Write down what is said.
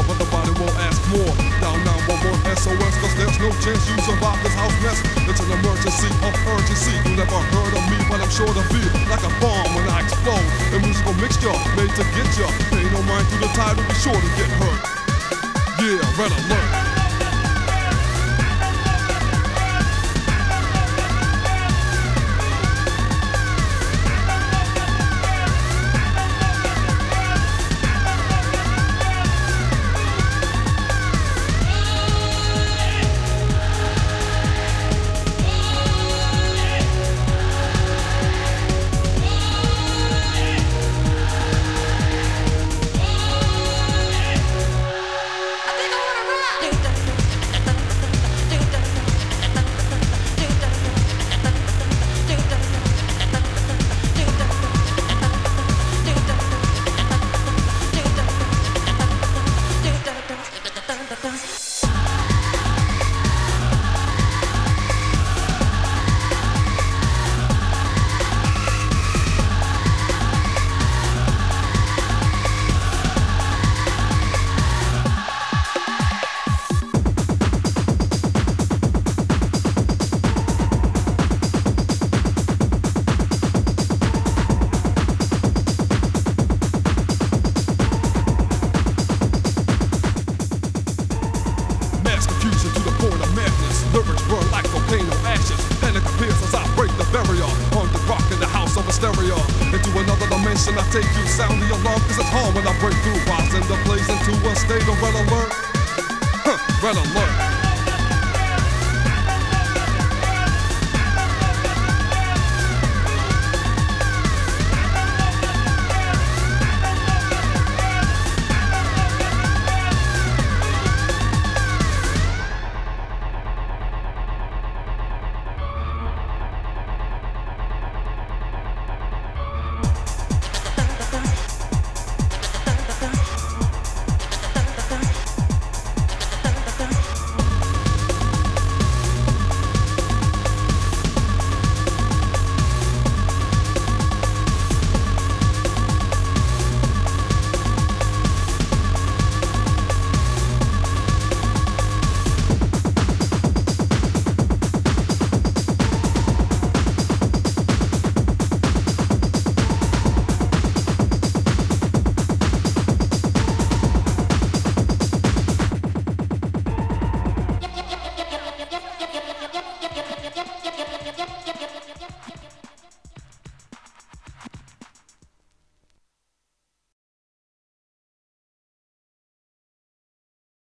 but the body won't ask more. Down 911 SOS, cause there's no chance you survive this house mess. It's an emergency of urgency. You never heard of me, but I'm sure to be like a bomb when I explode. A musical mixture made to get ya. Pay no mind to the title, be sure to get hurt. Yeah, red alert. Lyrics burn like volcano ashes. Panic appears as I break the barrier. On the rock in the house of a stereo. Into another dimension I take you. Sound the alarm cause it's hard when I break through. I send the blaze into a state of red alert. Red alert.